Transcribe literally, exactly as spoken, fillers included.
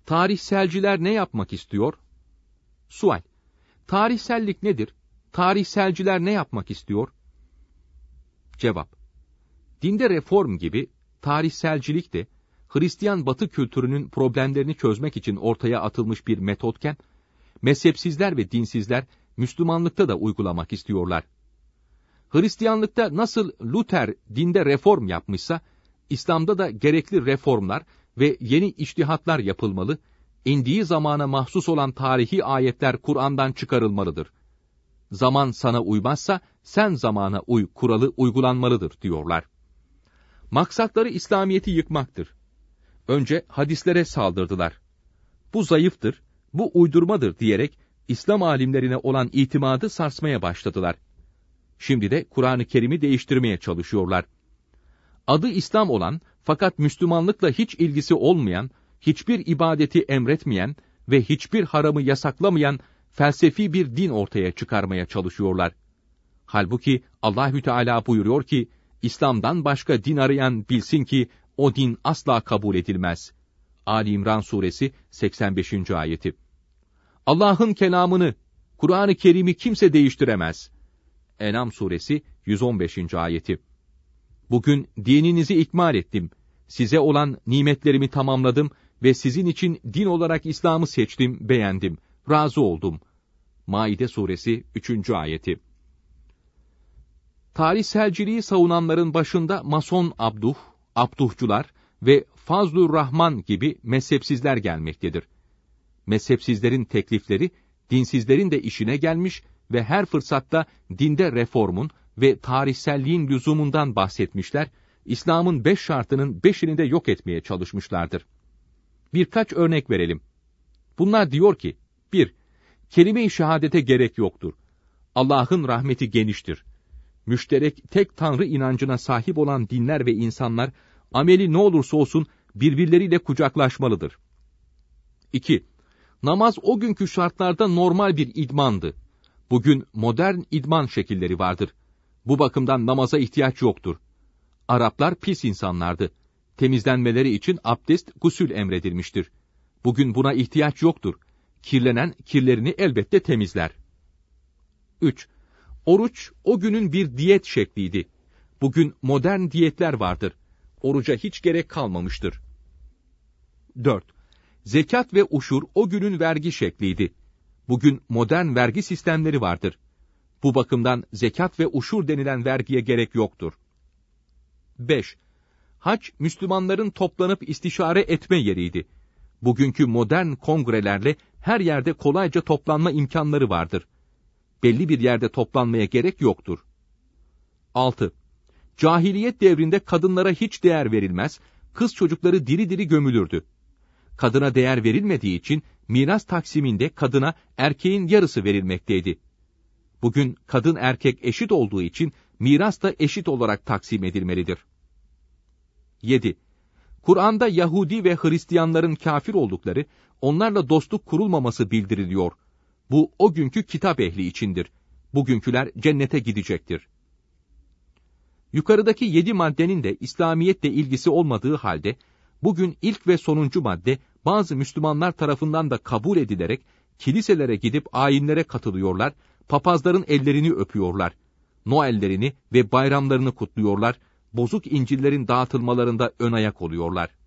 Tarihselciler ne yapmak istiyor? Sual: Tarihsellik nedir? Tarihselciler ne yapmak istiyor? Cevap: Dinde reform gibi tarihselcilik de Hristiyan Batı kültürünün problemlerini çözmek için ortaya atılmış bir metotken, mezhepsizler ve dinsizler Müslümanlıkta da uygulamak istiyorlar. Hristiyanlıkta nasıl Luther dinde reform yapmışsa, İslam'da da gerekli reformlar ve yeni içtihatlar yapılmalı, indiği zamana mahsus olan tarihi ayetler Kur'an'dan çıkarılmalıdır. Zaman sana uymazsa, sen zamana uy kuralı uygulanmalıdır diyorlar. Maksatları İslamiyet'i yıkmaktır. Önce hadislere saldırdılar. Bu zayıftır, bu uydurmadır diyerek İslam alimlerine olan itimadı sarsmaya başladılar. Şimdi de Kur'an-ı Kerim'i değiştirmeye çalışıyorlar. Adı İslam olan fakat Müslümanlıkla hiç ilgisi olmayan, hiçbir ibadeti emretmeyen ve hiçbir haramı yasaklamayan felsefi bir din ortaya çıkarmaya çalışıyorlar. Halbuki Allahü Teala buyuruyor ki, İslam'dan başka din arayan bilsin ki o din asla kabul edilmez. Ali İmran suresi seksen beşinci ayeti. Allah'ın kelamını, Kur'an-ı Kerim'i kimse değiştiremez. En'am suresi yüz on beşinci ayeti. Bugün dininizi ikmal ettim. Size olan nimetlerimi tamamladım ve sizin için din olarak İslam'ı seçtim, beğendim, razı oldum. Maide suresi üçüncü ayeti. Tarihselciliği savunanların başında Mason Abduh, Abduhcular ve Fazlur Rahman gibi mezhepsizler gelmektedir. Mezhepsizlerin teklifleri, dinsizlerin de işine gelmiş ve her fırsatta dinde reformun ve tarihselliğin lüzumundan bahsetmişler, İslam'ın beş şartının beşini de yok etmeye çalışmışlardır. Birkaç örnek verelim. Bunlar diyor ki, bir Kelime-i şehadete gerek yoktur. Allah'ın rahmeti geniştir. Müşterek tek tanrı inancına sahip olan dinler ve insanlar, ameli ne olursa olsun birbirleriyle kucaklaşmalıdır. İki Namaz o günkü şartlarda normal bir idmandı. Bugün modern idman şekilleri vardır. Bu bakımdan namaza ihtiyaç yoktur. Araplar pis insanlardı. Temizlenmeleri için abdest, gusül emredilmiştir. Bugün buna ihtiyaç yoktur. Kirlenen kirlerini elbette temizler. Üç Oruç o günün bir diyet şekliydi. Bugün modern diyetler vardır. Oruca hiç gerek kalmamıştır. Dört Zekat ve uşur o günün vergi şekliydi. Bugün modern vergi sistemleri vardır. Bu bakımdan zekat ve uşur denilen vergiye gerek yoktur. Beş Hac, Müslümanların toplanıp istişare etme yeriydi. Bugünkü modern kongrelerle her yerde kolayca toplanma imkanları vardır. Belli bir yerde toplanmaya gerek yoktur. Altı Cahiliyet devrinde kadınlara hiç değer verilmez, kız çocukları diri diri gömülürdü. Kadına değer verilmediği için miras taksiminde kadına erkeğin yarısı verilmekteydi. Bugün kadın erkek eşit olduğu için miras da eşit olarak taksim edilmelidir. Yedi Kur'an'da Yahudi ve Hristiyanların kafir oldukları, onlarla dostluk kurulmaması bildiriliyor. Bu o günkü kitap ehli içindir. Bugünküler cennete gidecektir. Yukarıdaki yedi maddenin de İslamiyetle ilgisi olmadığı halde, bugün ilk ve sonuncu madde bazı Müslümanlar tarafından da kabul edilerek kiliselere gidip ayinlere katılıyorlar, papazların ellerini öpüyorlar, Noellerini ve bayramlarını kutluyorlar, bozuk İncil'lerin dağıtılmalarında ön ayak oluyorlar.